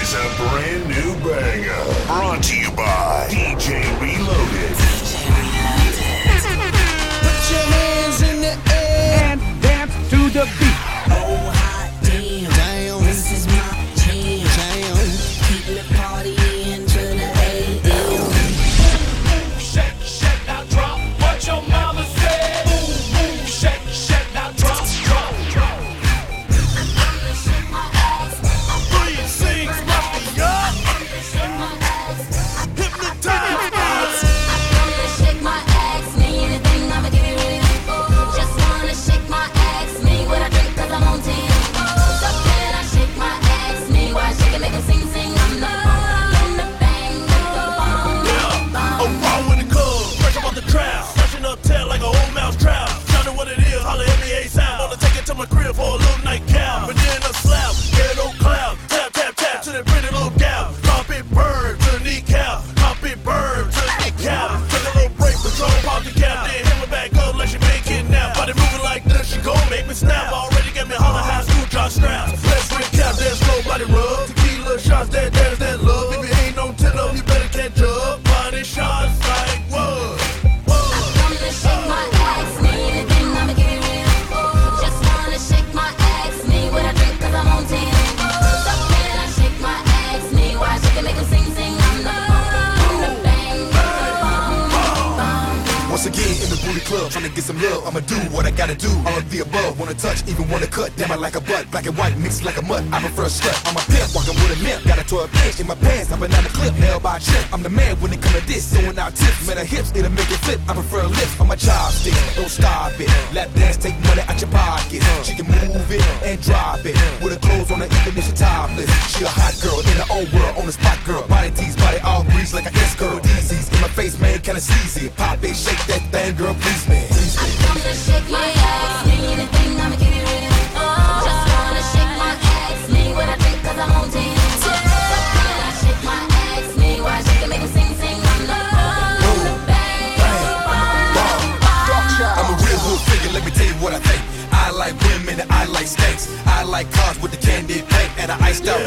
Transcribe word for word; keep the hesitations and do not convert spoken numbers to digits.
is a brand new banger. Brought to you by D J Reloaded. Put your hands in the air and dance to the beat. Oh, hot damn. Damn. This is my jam. Jam. Keep me partying to the A M. Shake, shake, now drop what your mama said. Boom, boom, shake, shake, now drop, drop, drop. Three, six, mafia. Hypnotize. Shake my ass, me anything, I'ma give you anything. Just wanna shake my ass, me what I drink, cause I'm on ten. So can I shake my ass, me why shake it, make it sing, sing. I'm the bomb, the bang, the bomb, the bomb. I'm raw in the club, fresh up off the trap, flashing up tail like a old mouse trap. Tell what it is, holla at me ASAP. Wanna take it to my crib for a little nightcap, and then a slap, get no cloud, tap tap tap to that pretty little gal. Pop it, burn to the kneecap, pop it, burn to the kneecap. Take a little break, patrol, pop the cap, then hit me back up like she make it now. Body moving like this, she gon' make me snap. Already got me holla high school drop straps. Let's break cap, there's slow body rub. Tequila shots, that there's that love. If you ain't no tiller, you better catch up. Body shots like what? Come to shake my ass, me anything, I'ma give you anything. Just wanna shake my ass, me what I drink, cause I'm on ten. So can I shake my ass, me why shake it, make it sing, sing. I'm the bomb, the bang, the bomb, the bomb. Once again in the booty club, trying to get some love. I'ma do what I gotta do. All of the above, wanna touch, even wanna cut. Damn, I like a butt, black and white, mixed like a mutt. I prefer a slut. I'm a pimp, walking with a limp. Got a twelve inch in my pants, hopping out the clip, held by a trip. I'm the man when it come to this, throwing out tips. Man, her hips, it'll make it flip. I prefer a lift on my chopstick. Don't stop it. Lap dance, take money out your pocket. She can move it and drop it. With her clothes on her, even if she topless. She a hot girl in her own world, on the spot girl. Body tease, body all grease like an S-girl. D C's in my face, man, kinda sleazy. Pop it, shake that thing, girl, please me. Please me. Come to shake my ass, me anything, I'ma give you anything. Just wanna shake my ass, me what I drink, cause I'm on ten. So can I shake my ass, me why shake it, make it sing, sing. I'm the bomb, the bang, the bomb, bomb. I'm a real good figure, let me tell you what I think. I like women and I like snakes. I like cars with the candy paint and an iced out